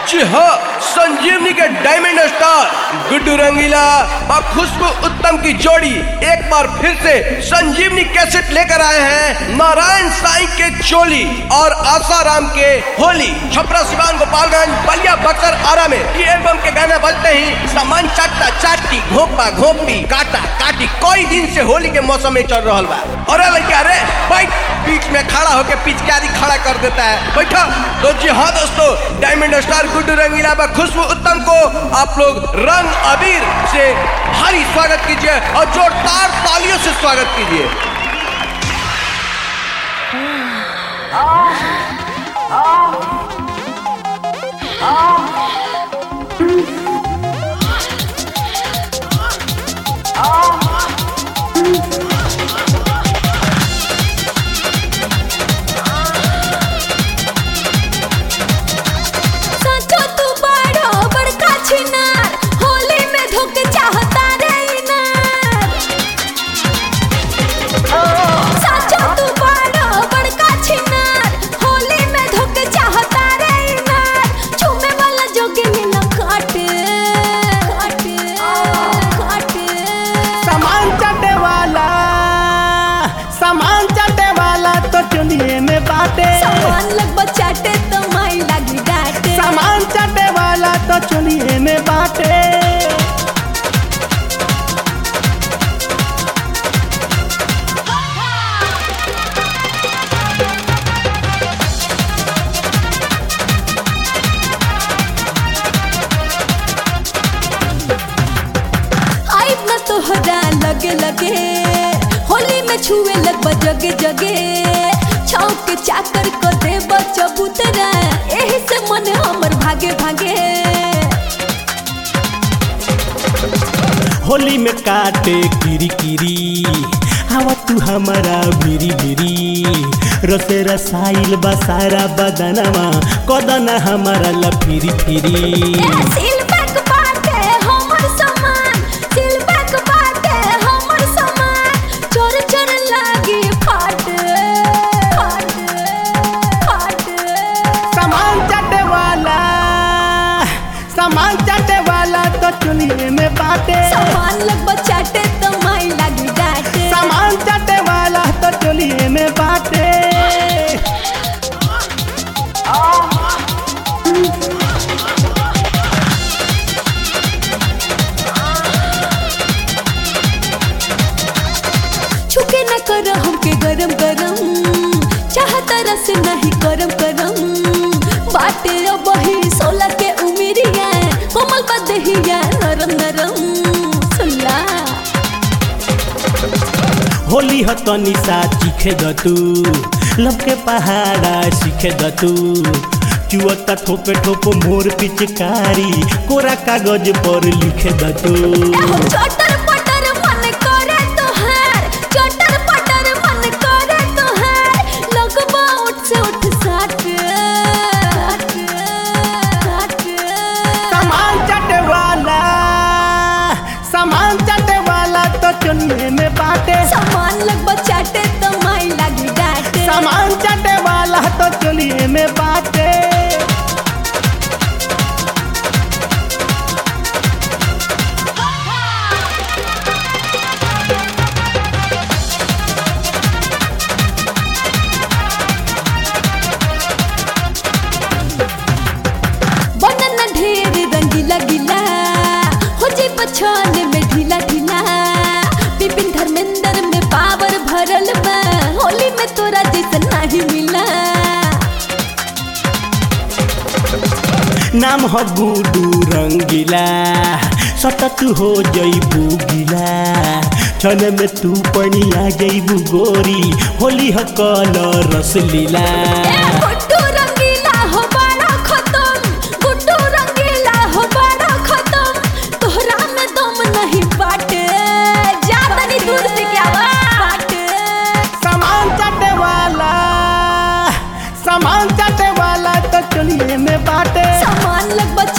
जी हाँ, संजीवनी के डायमंड स्टार गुड्डू रंगीला और खुशबू उत्तम की जोड़ी एक बार फिर से संजीवनी कैसेट लेकर आए हैं। नारायण साईं के चोली और आसाराम के होली, छपरा सिवान गोपालगंज बलिया बक्सर आरा में ये एल्बम के गाने बजते ही सामान चाटता चाटती घोपा घोपी काटा काटी कोई दिन से होली के मौसम में चल रहा बा। अरे लड़का रे बैठ, बीच में खड़ा होकर पिचकारी खड़ा कर देता है, बैठा। तो जी हाँ दोस्तों, डायमंड स्टार गुड्डू रंगीला व खुशबू उत्तम को आप लोग रंग अबीर से भारी स्वागत कीजिए और जोरदार तालियों से स्वागत कीजिए। सामान लगभग चाटे तो माई लगी डांटे, सामान चाटे वाला तो चोलिए में बाटे। आइब न तोहरा लगे लगे होली में छुए लगभग जगे जगे, छौक चाकर को दे चबूतरा एही से मन हमर भागे भागे। होली में काटे किरी किरी हवा तू हमारा भिरी भिरी, रसे रसाइल बसारा बदनमा कदना हमारा लफिरी फिरी। सामान चाटे वाला तो चोलिए में बाटे, सामान लगभग चाटे तो माई लगी डांटे, सामान चाटे वाला तो चोलिए में बाटे। छुके न कर हमके गरम गरम, चाहता रस नहीं करम करम, बाटे बही 16 के उमिरिया कोमल बदहिया नरम नरम सुनला। होली हतनी सा चीखे दतू लब के पहाड़ा सीखे दतू, चुअता ठोपे ठोप मोर पिचकारी कोरा कागज पर लिखे दतू। चटर पटर मन करे तोहार, चटर पटर मन करे तोहार, लगबा उठ से उठ साट। सामान चाटे वाला तो चोलिए में बाटे, सामान लगभग चाटे तो माई लगी डांटे, सामान चाटे वाला तो चोलिए में बाटे। बनना ढेर रंगीला गिला हो जी पछाने में ढीला ढीला, विपिन धर्मेंद्र में पावर भरल बा, होली में तोरा जैसा नहीं मिला। नाम हो गुड्डू रंगीला सट तू हो जईबू गिला, छन में तू पनिया जईबू गोरी, होली हो कलर रस लीला। गुड्डू रंगीला हो बड़ा खत्म, गुड्डू रंगीला हो बड़ा खत्म, तोहरा में दम नहीं बाटे, जा तनी दूर से क्या बाटे। सामान चाटे वाला, सामान चाटे वाला तो चोलिए में बाटे, सामान लगभग